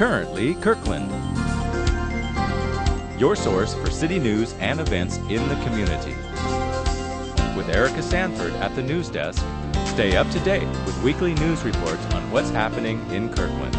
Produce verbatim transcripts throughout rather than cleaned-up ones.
Currently Kirkland, your source for city news and events in the community. With Erica Sanford at the news desk, stay up to date with weekly news reports on what's happening in Kirkland.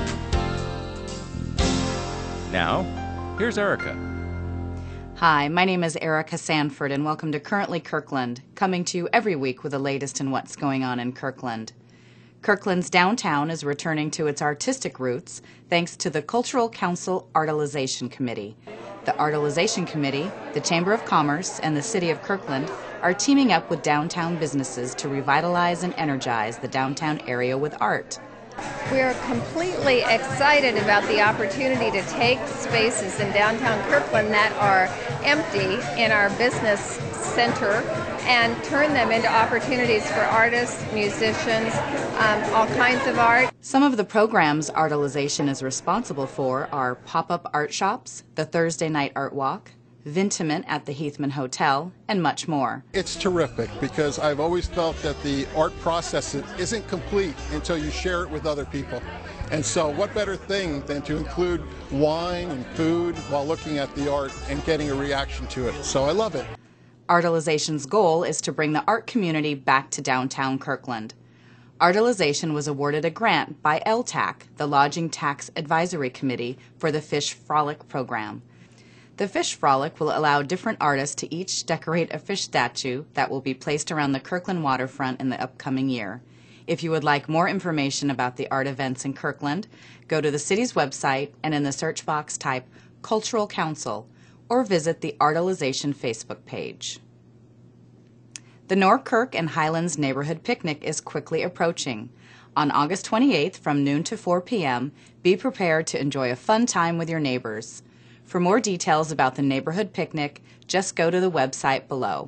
Now, here's Erica. Hi, my name is Erica Sanford and welcome to Currently Kirkland, coming to you every week with the latest in what's going on in Kirkland. Kirkland's downtown is returning to its artistic roots thanks to the Cultural Council Artalization Committee. The Artalization Committee, the Chamber of Commerce, and the City of Kirkland are teaming up with downtown businesses to revitalize and energize the downtown area with art. We are completely excited about the opportunity to take spaces in downtown Kirkland that are empty in our business center and turn them into opportunities for artists, musicians, um, all kinds of art. Some of the programs Artalization is responsible for are pop-up art shops, the Thursday night art walk, Vintimate at the Heathman Hotel, and much more. It's terrific because I've always felt that the art process isn't complete until you share it with other people. And so what better thing than to include wine and food while looking at the art and getting a reaction to it. So I love it. Artalization's goal is to bring the art community back to downtown Kirkland. Artalization was awarded a grant by L TAC, the Lodging Tax Advisory Committee, for the Fish Frolic program. The Fish Frolic will allow different artists to each decorate a fish statue that will be placed around the Kirkland waterfront in the upcoming year. If you would like more information about the art events in Kirkland, go to the city's website and in the search box type Cultural Council or visit the Artalization Facebook page. The Norkirk and Highlands Neighborhood Picnic is quickly approaching. On August twenty-eighth from noon to four p m, be prepared to enjoy a fun time with your neighbors. For more details about the neighborhood picnic, just go to the website below.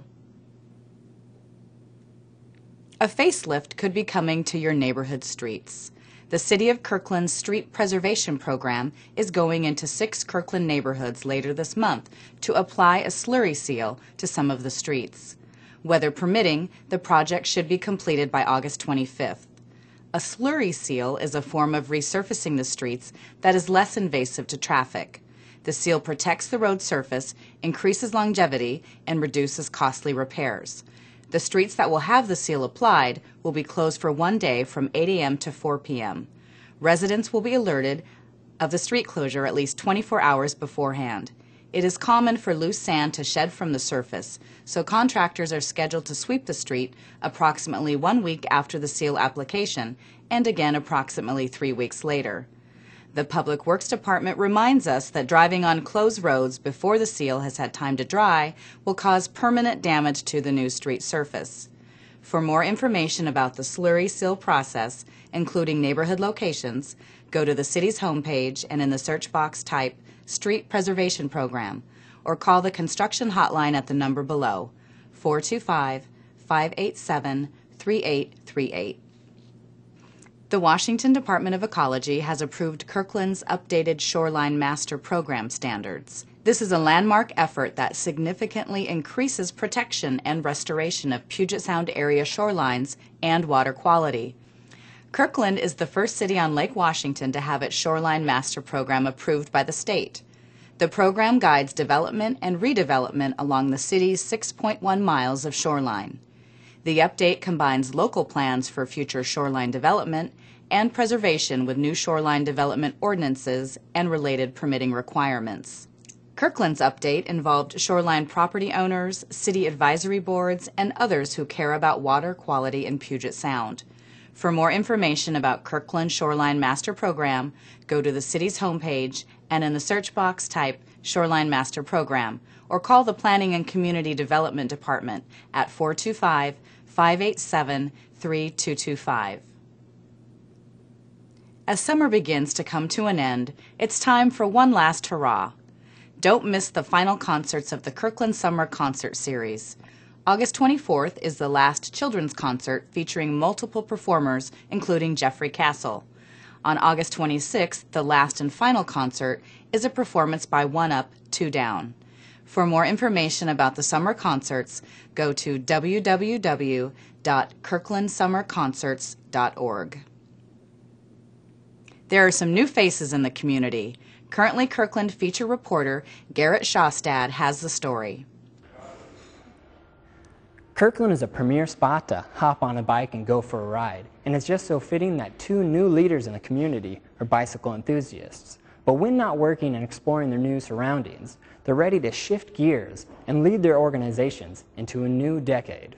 A facelift could be coming to your neighborhood streets. The City of Kirkland's Street Preservation Program is going into six Kirkland neighborhoods later this month to apply a slurry seal to some of the streets. Weather permitting, the project should be completed by August twenty-fifth. A slurry seal is a form of resurfacing the streets that is less invasive to traffic. The seal protects the road surface, increases longevity, and reduces costly repairs. The streets that will have the seal applied will be closed for one day from eight a m to four p m Residents will be alerted of the street closure at least twenty-four hours beforehand. It is common for loose sand to shed from the surface, so contractors are scheduled to sweep the street approximately one week after the seal application and again approximately three weeks later. The Public Works Department reminds us that driving on closed roads before the seal has had time to dry will cause permanent damage to the new street surface. For more information about the slurry seal process, including neighborhood locations, go to the city's homepage and in the search box type Street Preservation Program or call the construction hotline at the number below, four two five, five eight seven, three eight three eight. The Washington Department of Ecology has approved Kirkland's updated Shoreline Master Program standards. This is a landmark effort that significantly increases protection and restoration of Puget Sound area shorelines and water quality. Kirkland is the first city on Lake Washington to have its Shoreline Master Program approved by the state. The program guides development and redevelopment along the city's six point one miles of shoreline. The update combines local plans for future shoreline development and preservation with new shoreline development ordinances and related permitting requirements. Kirkland's update involved shoreline property owners, city advisory boards, and others who care about water quality in Puget Sound. For more information about Kirkland Shoreline Master Program, go to the city's homepage and in the search box type Shoreline Master Program or call the Planning and Community Development Department at four two five, five eight seven, three two two five. As summer begins to come to an end, it's time for one last hurrah. Don't miss the final concerts of the Kirkland Summer Concert Series. August twenty-fourth is the last children's concert featuring multiple performers, including Jeffrey Castle. On August twenty-sixth, the last and final concert is a performance by One Up, Two Down. For more information about the summer concerts, go to w w w dot kirkland summer concerts dot org. There are some new faces in the community. Currently Kirkland feature reporter Garrett Shostad has the story. Kirkland is a premier spot to hop on a bike and go for a ride, and it's just so fitting that two new leaders in the community are bicycle enthusiasts. But when not working and exploring their new surroundings, they're ready to shift gears and lead their organizations into a new decade.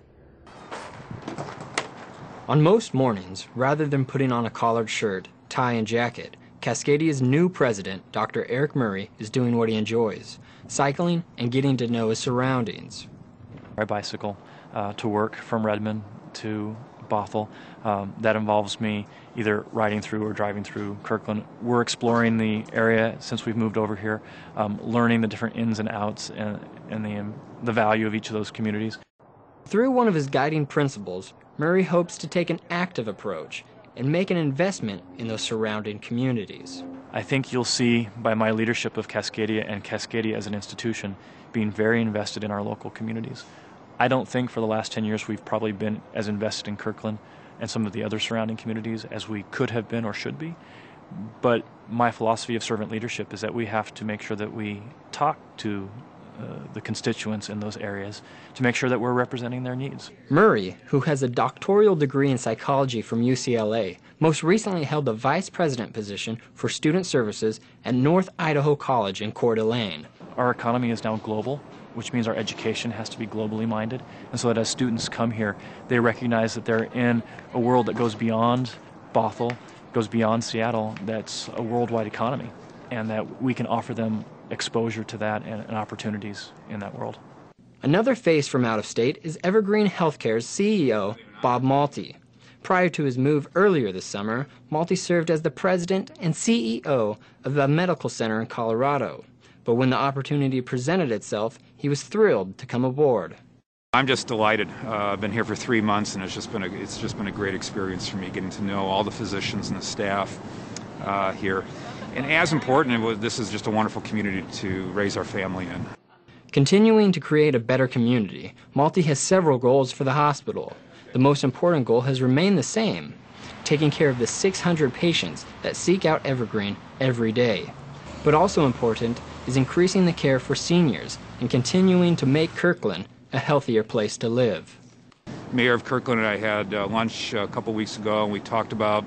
On most mornings, rather than putting on a collared shirt, tie, and jacket, Cascadia's new president, Doctor Eric Murray, is doing what he enjoys, cycling and getting to know his surroundings. I bicycle uh, to work from Redmond to Bothell. Um, that involves me either riding through or driving through Kirkland. We're exploring the area since we've moved over here, um, learning the different ins and outs and, and the, um, the value of each of those communities. Through one of his guiding principles, Murray hopes to take an active approach and make an investment in those surrounding communities. I think you'll see by my leadership of Cascadia and Cascadia as an institution being very invested in our local communities. I don't think for the last ten years we've probably been as invested in Kirkland and some of the other surrounding communities as we could have been or should be. But my philosophy of servant leadership is that we have to make sure that we talk to uh, the constituents in those areas to make sure that we're representing their needs. Murray, who has a doctoral degree in psychology from U C L A, most recently held the vice president position for student services at North Idaho College in Coeur d'Alene. Our economy is now global, which means our education has to be globally minded, and so that as students come here, they recognize that they're in a world that goes beyond Bothell, goes beyond Seattle, that's a worldwide economy, and that we can offer them exposure to that and, and opportunities in that world. Another face from out of state is Evergreen Healthcare's C E O, Bob Malte. Prior to his move earlier this summer, Malte served as the president and C E O of the medical center in Colorado. But when the opportunity presented itself, he was thrilled to come aboard. I'm just delighted. Uh, I've been here for three months, and it's just been a, it's just been a great experience for me, getting to know all the physicians and the staff uh, here. And as important, it was, this is just a wonderful community to raise our family in. Continuing to create a better community, Malte has several goals for the hospital. The most important goal has remained the same, taking care of the six hundred patients that seek out Evergreen every day. But also important is increasing the care for seniors and continuing to make Kirkland a healthier place to live. Mayor of Kirkland and I had uh, lunch a couple weeks ago, and we talked about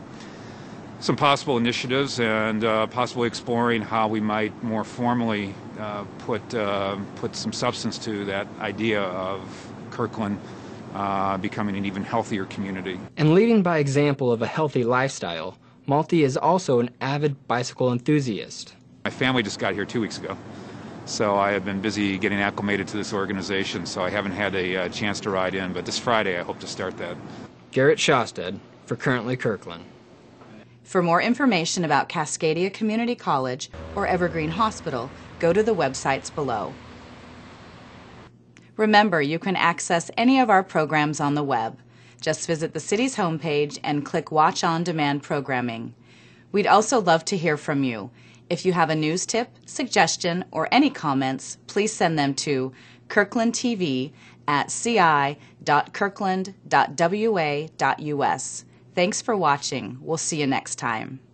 some possible initiatives and uh, possibly exploring how we might more formally uh, put, uh, put some substance to that idea of Kirkland uh, becoming an even healthier community. And leading by example of a healthy lifestyle, Malte is also an avid bicycle enthusiast. My family just got here two weeks ago, so I have been busy getting acclimated to this organization, so I haven't had a uh, chance to ride in, but this Friday I hope to start that. Garrett Shostad for Currently Kirkland. For more information about Cascadia Community College or Evergreen Hospital, go to the websites below. Remember, you can access any of our programs on the web. Just visit the city's homepage and click Watch On Demand Programming. We'd also love to hear from you. If you have a news tip, suggestion, or any comments, please send them to kirkland t v at c i dot kirkland dot w a dot u s. Thanks for watching. We'll see you next time.